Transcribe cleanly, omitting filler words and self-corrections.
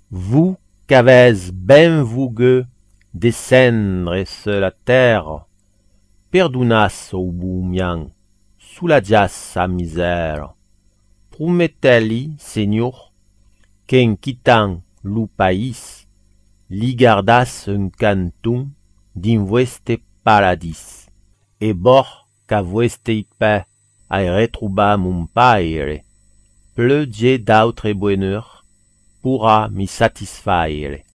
Vous qu'avez ben voulu descendre sur la terre, perdonas au boumian, soulagias sa misère. Promettez-li, Seigneur, qu'en quittant le pays, li gardas un canton din vueste paradis, et bord qu'à vueste paix a retrouba mon père, plus j'ai d'autres bonheurs pourra me satisfaire.